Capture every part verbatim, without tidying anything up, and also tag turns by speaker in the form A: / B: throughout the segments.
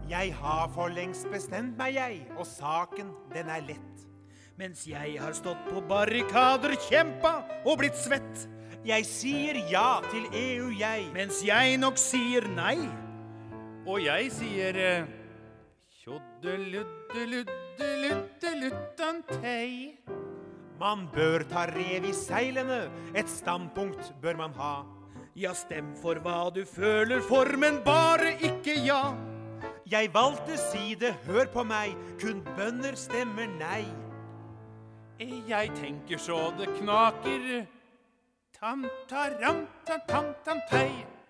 A: Jeg har for lengst bestemt meg, jeg, og saken, den er lett.
B: Mens jeg har stått på barrikader, kjempa og blitt svett.
A: Jeg sier ja til E U, jeg.
B: Mens jeg nok sier nei.
C: Og jeg sier tjoddeluddeluddeluddeluddeluddelutantei.
A: Man bør ta rev i seilene, et standpunkt bør man ha.
B: Ja, stem for hva du føler for, men bare ikke ja.
A: Jeg valgte side, hør på meg, kun bønder stemmer nei.
C: Jeg tenker så det knaker. Tam-taram-tam-tam-tam-tei.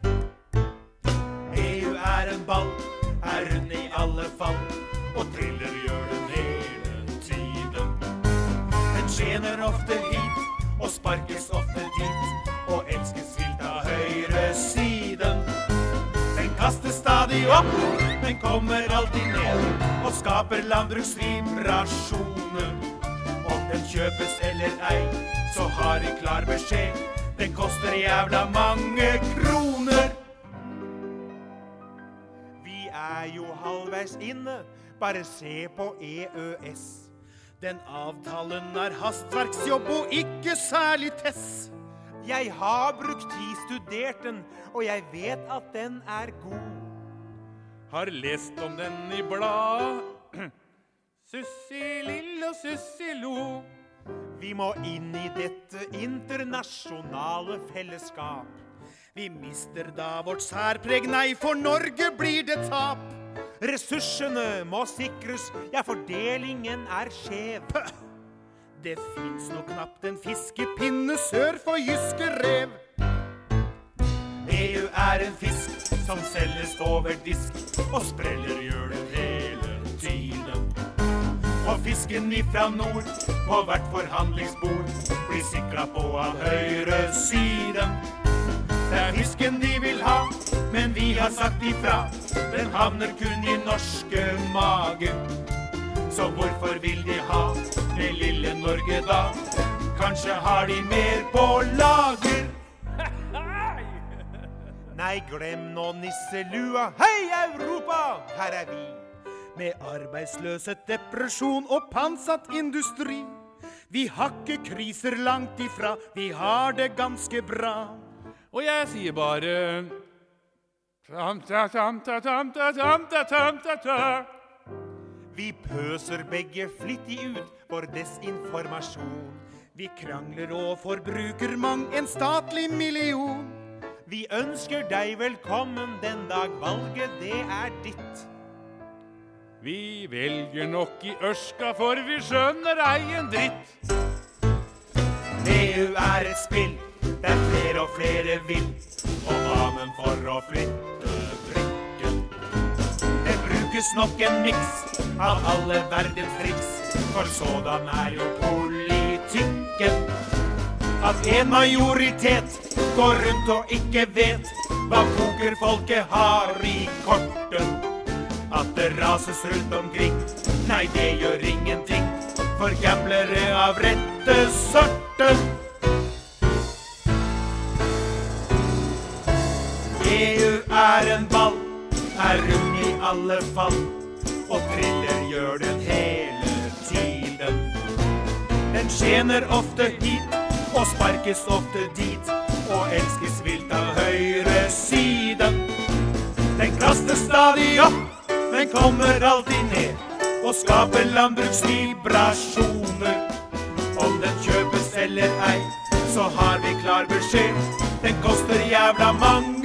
A: E U er en ball, er rund i alle fall, og triller gjør den hele tiden. Den skjener ofte hit, og sparkes ofte dit, og elskes vilt av høyre siden. Den kaster stadig opp, men kommer alltid ned, og skaper landbruksvibrasjoner. Om den kjøpes eller ei, så har vi klar beskjed. Den koster jævla mange kroner. Vi er jo halvveis inne, bare se på E Ø S.
B: Den avtalen er hastverksjobb og ikke særlig tess.
A: Jeg har brukt tid, studert den, og jeg vet at den er god.
C: Har lest om den i bladet. Sussi lille og sussi lo.
A: Vi må inn i dette internasjonale fellesskap.
B: Vi mister da vårt særpreg, nei, for Norge blir det tap.
A: Ressursene må sikres, ja, fordelingen er skjev.
B: Det finnes nok knapt en fiskepinne sør for jyske rev.
A: E U er en fisk som selges over disk, og spreller gjør den hele tiden. Og fisken ifra nord, på hvert forhandlingsbord, blir sikla på av høyre siden. Det er fisken de vil ha, men vi har sagt ifra. Den havner kun i norske mager. Så hvorfor vil de ha med lille Norge da? Kanskje har de mer på lager. Nei, glem nå nisselua. Hei Europa, her er vi.
B: Med arbeidsløshet, depresjon og pantsatt industri. Vi har ikke kriser langt ifra, vi har det ganske bra.
C: Og jeg sier bare tam-ta-tam-ta-tam-ta-tam-ta-tam-ta-ta.
A: Vi pøser begge flittig ut for desinformasjon.
B: Vi krangler og forbruker mang en statlig million.
A: Vi ønsker deg velkommen den dag valget det er ditt.
C: Vi velger nok i Ørska, for vi skjønner ei en dritt.
A: E U er et spill, der flere og flere vil, og banen for å flytte brikken. Det brukes nok en mix av alle verdens triks, for sådan er jo politikken. At en majoritet går rundt og ikke vet hva pokerfolket har i korten. At det rases rundt omkring, nei det gjør ingenting, for gamblere av rette sorten. E U er en ball, er rund i alle fall, og triller gjør den hele tiden. Den skjener ofte hit, og sparkes ofte dit, og elskes vilt av høyre siden. Den kaster stadig opp, men kommer alltid ned, og skaper landbruksvibrasjoner. Om den kjøpes eller ei, så har vi klar beskjed. Den koster jævla mange